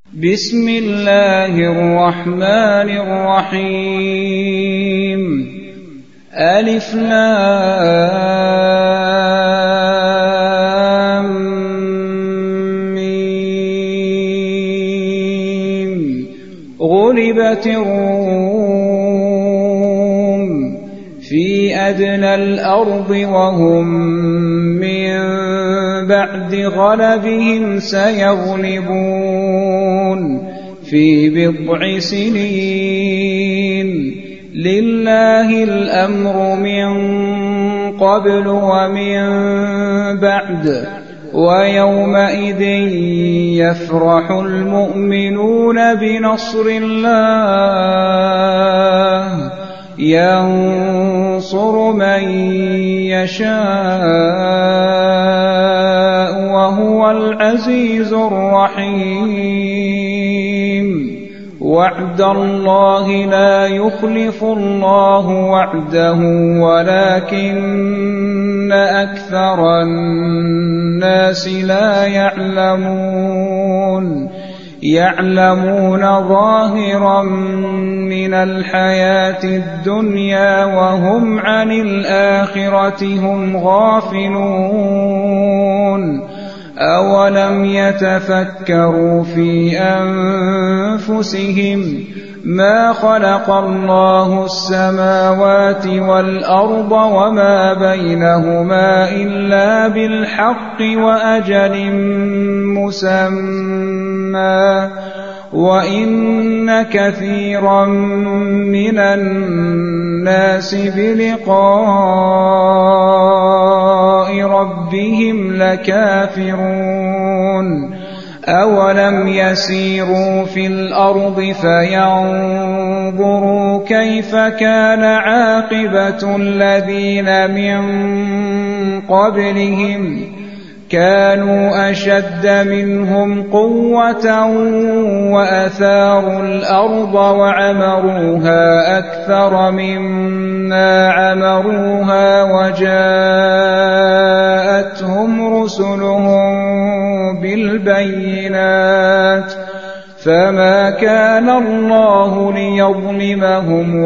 بسم الله الرحمن الرحيم ألف لام ميم غلبت الروم في أدنى الأرض وهم من بعد غلبهم سيغلبون في بضع سنين لله الأمر من قبل ومن بعد ويومئذ يفرح المؤمنون بنصر الله ينصر من يشاء وهو العزيز الرحيم وعد الله لا يخلف الله وعده ولكن أكثر الناس لا يعلمون ظاهرا من الحياة الدنيا وهم عن الآخرة هم غافلون أولم يتفكروا في أنفسهم ما خلق الله السماوات والأرض وما بينهما إلا بالحق وأجل مسمى وإن كثيرا من الناس بلقاء ربهم لكافرون أولم يسيروا في الأرض فينظروا كيف كان عاقبة الذين من قبلهم كانوا أشد منهم قوة وأثاروا الأرض وعمروها أكثر مما عمروها وجاءتهم رسلهم بالبينات فما كان الله ليظلمهم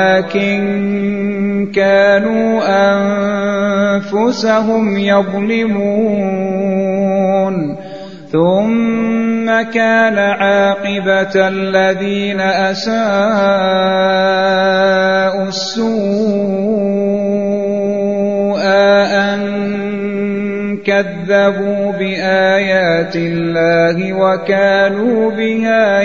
ولكن كانوا أنفسهم يظلمون ثم كان عاقبة الذين أساءوا السوء أن كذبوا بآيات الله وكانوا بها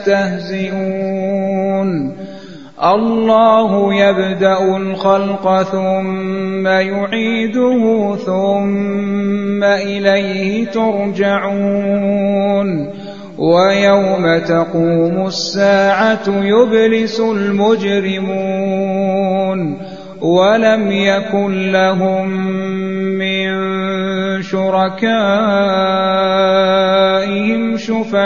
يستهزئون الله يبدأ الخلق ثم يعيده ثم إليه ترجعون ويوم تقوم الساعة يبلس المجرمون ولم يكن لهم من شركائهم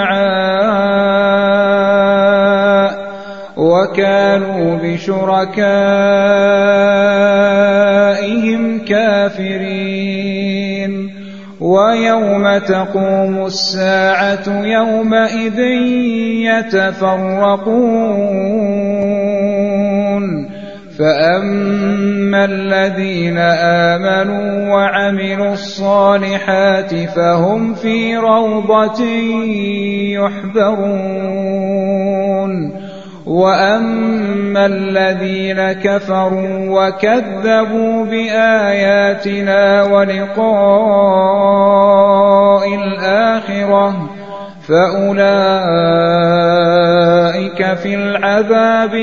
شفعاء وكانوا بشركائهم كافرين ويوم تقوم الساعة يومئذ يتفرقون فأما الذين آمنوا وعملوا الصالحات فهم في روضة يحبرون وأما الذين كفروا وكذبوا بآياتنا ولقاء الآخرة فأولئك في العذاب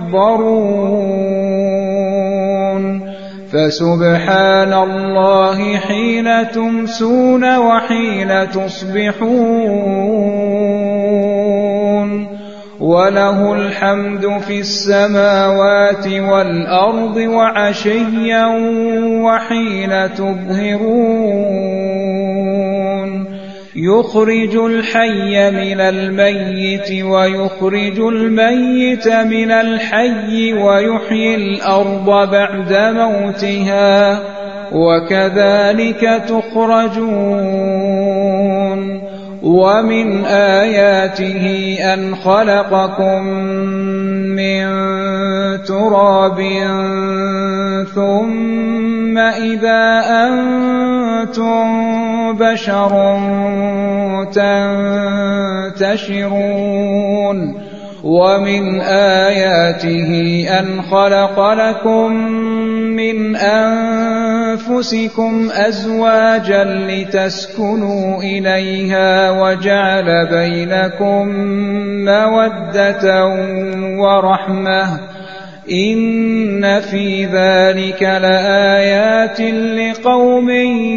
محضرون فسبحان الله حين تمسون وحين تصبحون وله الحمد في السماوات والأرض وعشيا وحين تظهرون يخرج الحي من الميت ويخرج الميت من الحي ويحيي الأرض بعد موتها وكذلك تخرجون ومن آياته أن خلقكم من تراب ثم إذا أنتم بشر تنتشرون ومن آياته أن خلق لكم من أنفسكم أزواجا لتسكنوا إليها وجعل بينكم مودة ورحمة إن في ذلك لآيات لقوم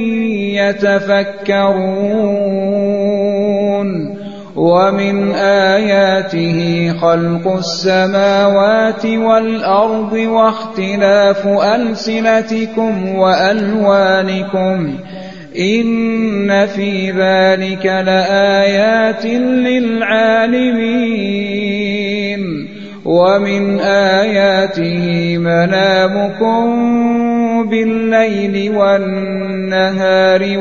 يتفكرون ومن آياته خلق السماوات والأرض واختلاف ألسنتكم وألوانكم إن في ذلك لآيات للعالمين ومن آياته منامكم بالليل والنهار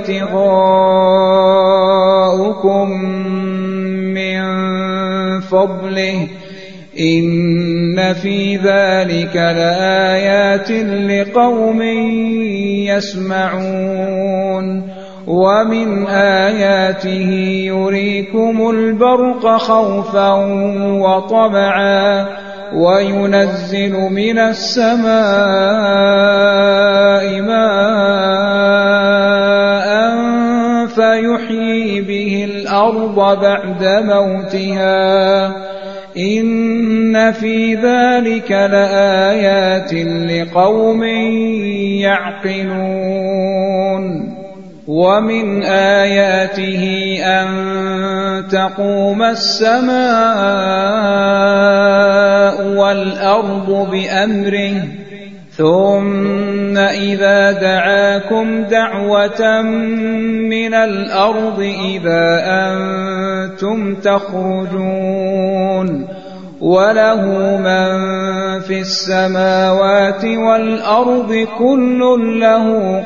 وابتغاؤكم من فضله إن في ذلك لآيات لقوم يسمعون ومن آياته يريكم البرق خوفا وطمعا وينزل من السماء ماء فيحيي به الأرض بعد موتها إن في ذلك لآيات لقوم يعقلون ومن آياته أن تقوم السماء والأرض بأمره ثم إذا دعاكم دعوة من الأرض إذا أنتم تخرجون وله من في السماوات والأرض كل له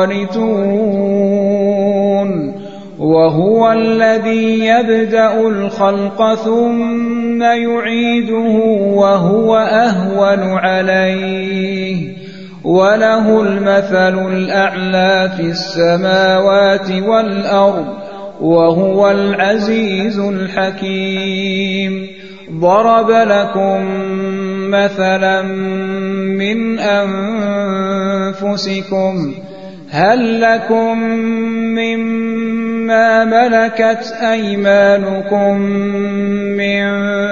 قانتون وهو الذي يبدأ الخلق ثم يعيده وهو أهون عليه وله المثل الأعلى في السماوات والأرض وهو العزيز الحكيم ضرب لكم مثلا من أنفسكم هل لكم مما ملكت أيمانكم من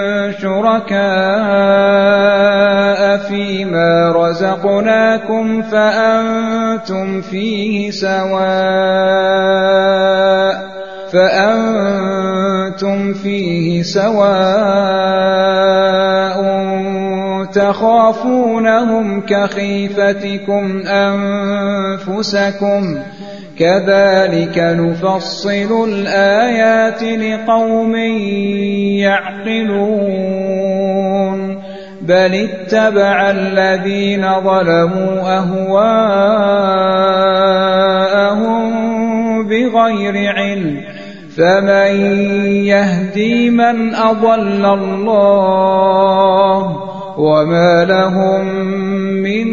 شركاء فيما رزقناكم فأنتم فيه سواء تخافونهم كخيفتكم أنفسكم كذلك نفصل الآيات لقوم يعقلون بل اتبع الذين ظلموا أهواءهم بغير علم فمن يهدي من أضل الله وما لهم من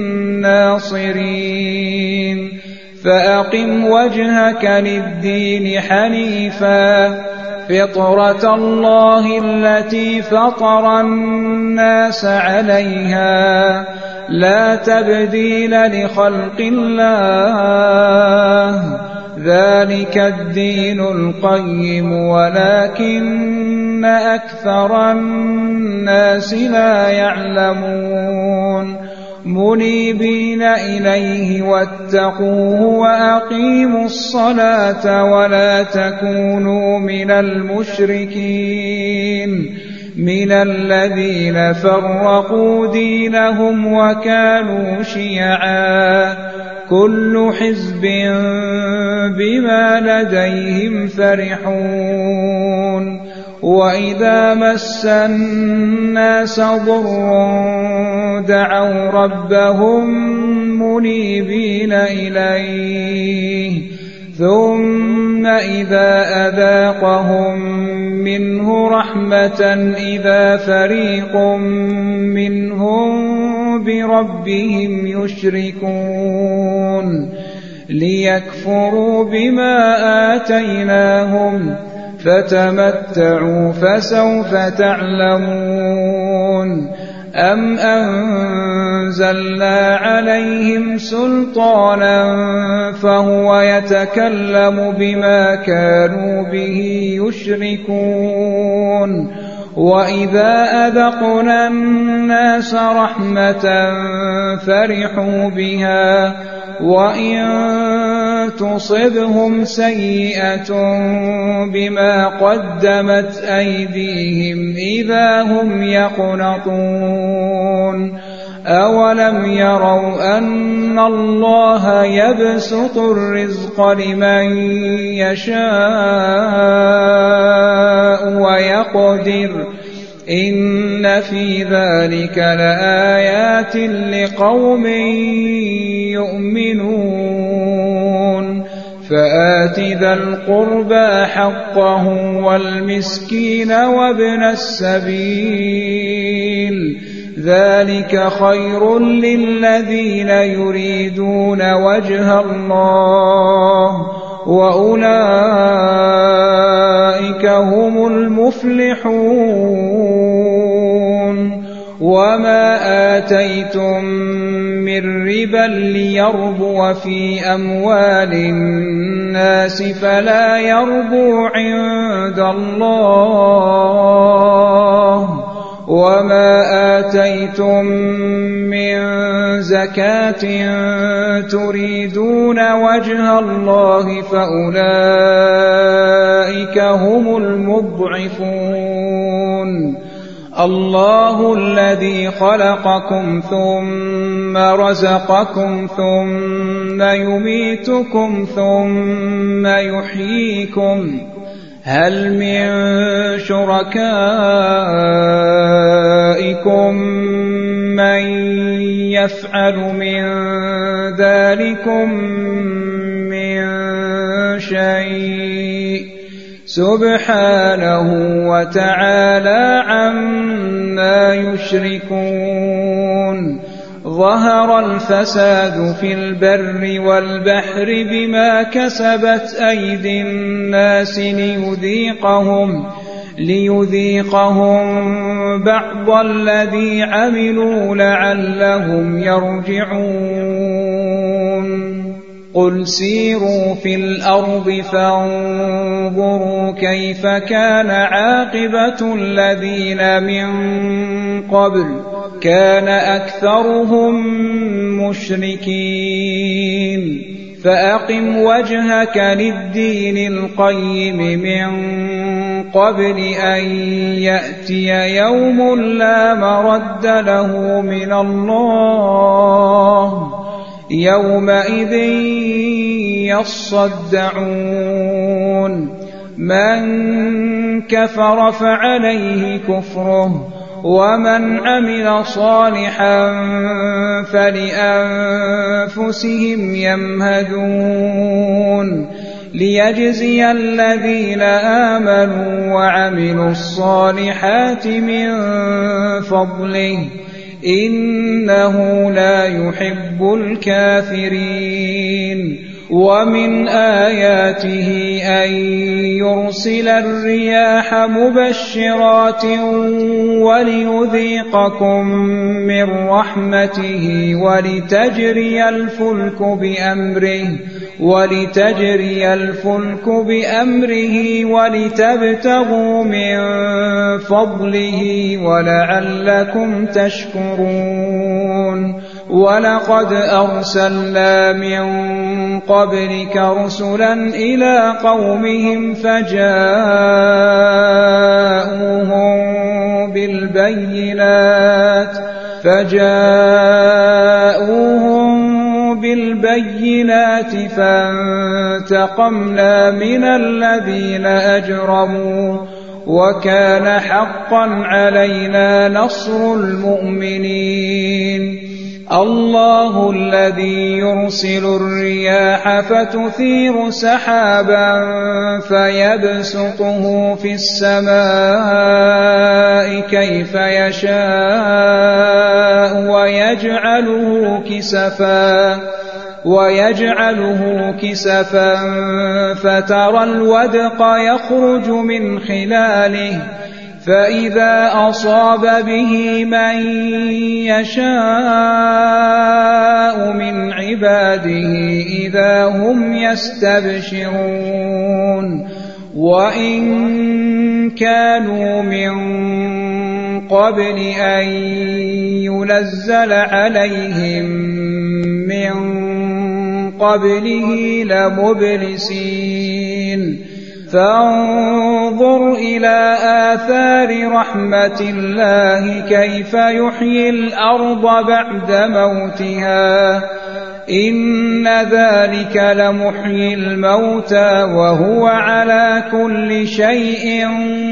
ناصرين فأقم وجهك للدين حنيفا فطرة الله التي فطر الناس عليها لا تبديل لخلق الله ذلك الدين القيم ولكن أكثر الناس لا يعلمون منيبين إليه واتقوه وأقيموا الصلاة ولا تكونوا من المشركين من الذين فرقوا دينهم وكانوا شيعا كل حزب بما لديهم فرحون وإذا مس الناس ضر دعوا ربهم منيبين إليه ثم إذا أذاقهم منه رحمة إذا فريق منهم بربهم يشركون ليكفروا بما آتيناهم فتمتعوا فسوف تعلمون أم أنزلنا عليهم سلطانا فهو يتكلم بما كانوا به يشركون وإذا أذقنا الناس رحمة فرحوا بها وإن تصبهم سيئة بما قدمت أيديهم إذا هم يقنطون أولم يروا أن الله يبسط الرزق لمن يشاء ويقدر إن في ذلك لآيات لقوم يؤمنون فآت ذا القربى حقه والمسكين وابن السبيل ذلك خير للذين يريدون وجه الله وأولئك هم المفلحون وما آتيتم من ربا ليربو في أموال الناس فلا يربو عند الله وما آتيتم من زكاة تريدون وجه الله فأولئك هم المضعفون الله الذي خلقكم ثم رزقكم ثم يميتكم ثم يحييكم هل من شركائكم من يفعل من ذلكم من شيء سبحانه وتعالى عما يشركون ظهر الفساد في البر والبحر بما كسبت أيدي الناس ليذيقهم بعض الذي عملوا لعلهم يرجعون قل سيروا في الأرض فانظروا كيف كان عاقبة الذين من قبل كان أكثرهم مشركين فأقم وجهك للدين القيم من قبل أن يأتي يوم لا مرد له من الله يومئذ يصدعون من كفر فعليه كفره ومن عمل صالحا فلأنفسهم يمهدون ليجزي الذين آمنوا وعملوا الصالحات من فضله إنه لا يحب الكافرين ومن آياته أن يرسل الرياح مبشرات وليذيقكم من رحمته ولتجري الفلك بأمره ولتبتغوا من فضله ولعلكم تشكرون ولقد أرسلنا من قبلك رسلا إلى قومهم فجاءوهم بالبينات فانتقمنا من الذين أجرموا وكان حقا علينا نصر المؤمنين الله الذي يرسل الرياح فتثير سحابا فيبسطه في السماء كيف يشاء ويجعله كسفا فترى الودق يخرج من خلاله فإذا أصاب به من يشاء من عباده إذا هم يستبشرون وإن كانوا من قبل أن ينزل عليهم من قبله لمبلسين فانظر إلى آثار رحمة الله كيف يحيي الأرض بعد موتها إن ذلك لمحيي الموتى وهو على كل شيء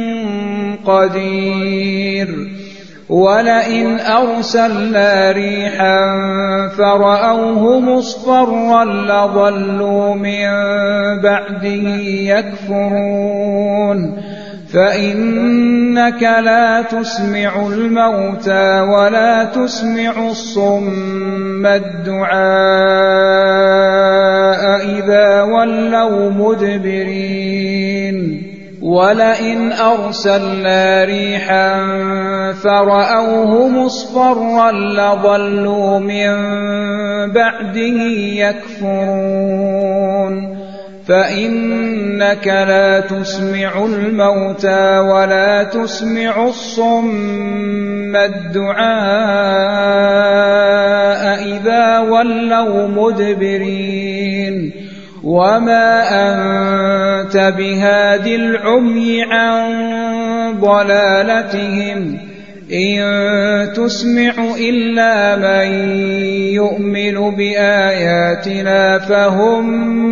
قدير ولئن أرسلنا ريحا فرأوه مصفرا لظلوا من بعده يكفرون فإنك لا تسمع الموتى ولا تسمع الصم الدعاء إذا ولوا مدبرين ولئن أرسلنا ريحا فرأوه مصفرا لظلوا من بعده يكفرون فإنك لا تسمع الموتى ولا تسمع الصم الدعاء إذا ولوا مدبرين وما أنت بهاد العمي عن ضلالتهم إن تسمع إلا من يؤمن بآياتنا فهم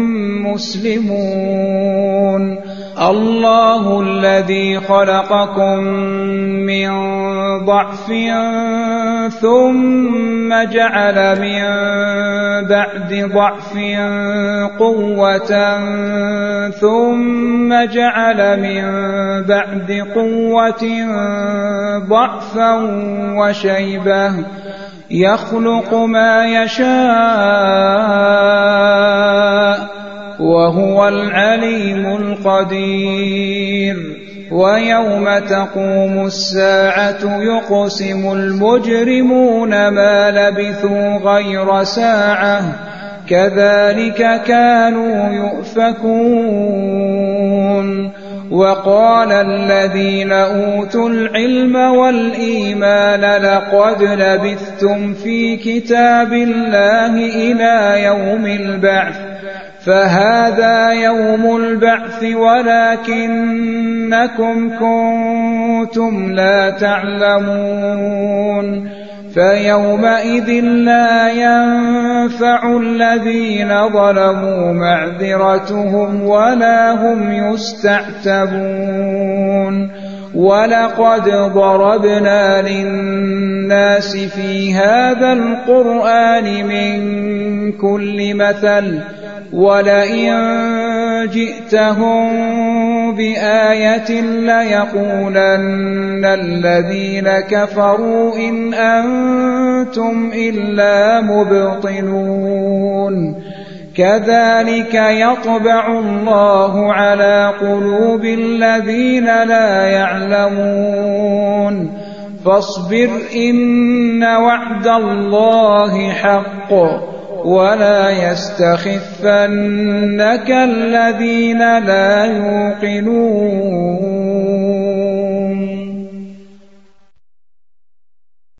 مسلمون الله الذي خلقكم من ضعف ثم جعل من بعد ضعف قوة ثم جعل من بعد قوة ضعفا وشيبة يخلق ما يشاء وهو العليم القدير ويوم تقوم الساعة يقسم المجرمون ما لبثوا غير ساعة كذلك كانوا يؤفكون وقال الذين أوتوا العلم والإيمان لقد لبثتم في كتاب الله إلى يوم البعث فهذا يوم البعث ولكنكم كنتم لا تعلمون فيومئذ لا ينفع الذين ظلموا معذرتهم ولا هم يستعتبون ولقد ضربنا للناس في هذا القرآن من كل مثل ولئن جئتهم بآية ليقولن الذين كفروا إن أنتم إلا مبطلون كذلك يطبع الله على قلوب الذين لا يعلمون فاصبر إن وعد الله حق ولا يستخفنك الذين لا يوقنون